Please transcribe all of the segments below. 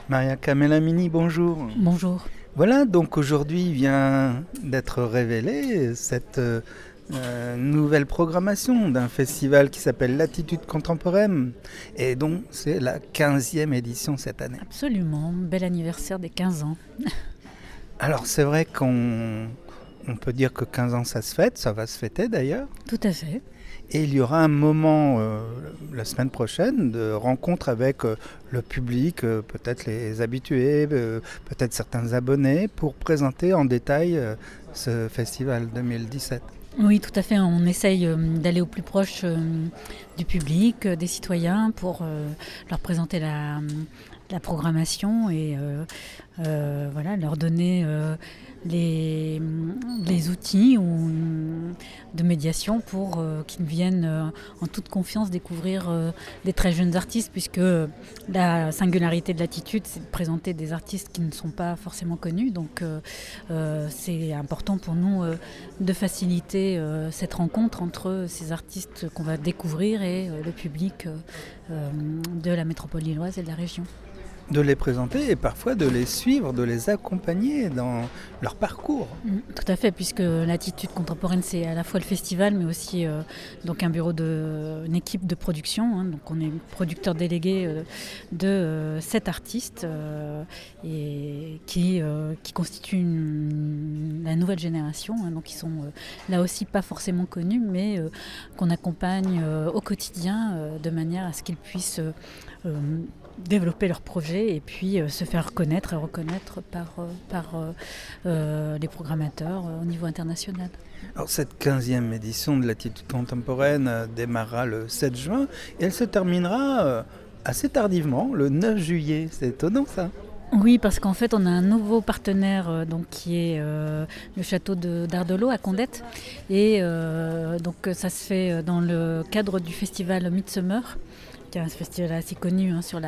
Maria Camelamini, bonjour. Bonjour. Voilà, donc aujourd'hui vient d'être révélée cette nouvelle programmation d'un festival qui s'appelle Latitude Contemporaine. Et donc c'est la 15e édition cette année. Absolument, bel anniversaire des 15 ans. Alors c'est vrai qu'on peut dire que 15 ans ça se fête, ça va se fêter d'ailleurs. Tout à fait. Et il y aura un moment la semaine prochaine de rencontre avec le public, peut-être les habitués, peut-être certains abonnés, pour présenter en détail ce festival 2017. Oui, tout à fait. On essaye d'aller au plus proche du public, des citoyens, pour leur présenter la programmation et voilà, leur donner les outils de médiation pour qu'ils viennent en toute confiance découvrir des très jeunes artistes, puisque la singularité de Latitude, c'est de présenter des artistes qui ne sont pas forcément connus. Donc c'est important pour nous de faciliter cette rencontre entre ces artistes qu'on va découvrir et le public de la métropole lilloise et de la région. De les présenter et parfois de les suivre, de les accompagner dans leur parcours. Tout à fait, puisque Latitude Contemporaine, c'est à la fois le festival, mais aussi donc une équipe de production. Donc on est producteur délégué de 7 artistes et qui constituent la nouvelle génération. Donc ils sont là aussi pas forcément connus, mais qu'on accompagne au quotidien de manière à ce qu'ils puissent développer leurs projets et puis se faire connaître et reconnaître par les programmateurs au niveau international. Alors cette 15e édition de Latitude Contemporaine démarrera le 7 juin et elle se terminera assez tardivement, le 9 juillet. C'est étonnant ça. Oui, parce qu'en fait, on a un nouveau partenaire qui est le château d'Ardelot à Condette. Et donc ça se fait dans le cadre du festival Midsummer, qui est un festival assez connu sur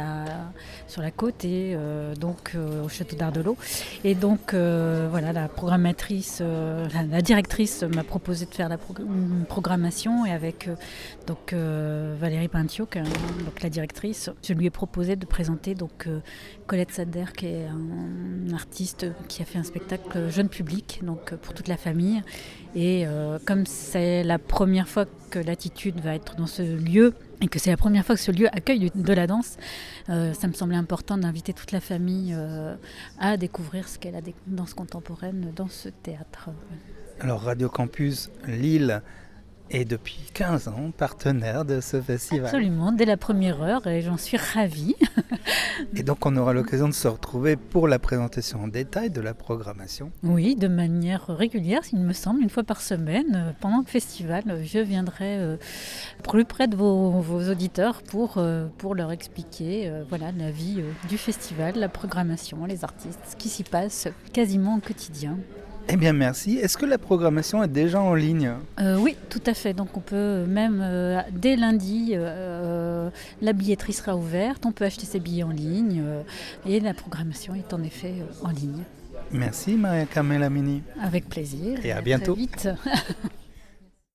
la côte et donc au château d'Ardelot. Et donc voilà, la programmatrice, la directrice m'a proposé de faire une programmation et avec donc Valérie Pintio, donc la directrice, je lui ai proposé de présenter donc Colette Sadder, qui est un artiste qui a fait un spectacle jeune public, donc pour toute la famille. Et comme c'est la première fois que Latitude va être dans ce lieu, et que c'est la première fois que ce lieu accueille de la danse, ça me semblait important d'inviter toute la famille à découvrir ce qu'est la danse contemporaine dans ce théâtre. Alors Radio Campus Lille est depuis 15 ans partenaire de ce festival. Absolument, dès la première heure, et j'en suis ravie. Et donc on aura l'occasion de se retrouver pour la présentation en détail de la programmation. Oui, de manière régulière, il me semble, une fois par semaine. Pendant le festival, je viendrai plus près de vos auditeurs pour leur expliquer voilà, la vie du festival, la programmation, les artistes, ce qui s'y passe quasiment au quotidien. Eh bien merci. Est-ce que la programmation est déjà en ligne ? Oui, tout à fait. Donc on peut même, dès lundi, la billetterie sera ouverte, on peut acheter ses billets en ligne et la programmation est en effet en ligne. Merci Maria Camelamini. Avec plaisir. Et à bientôt. Très vite.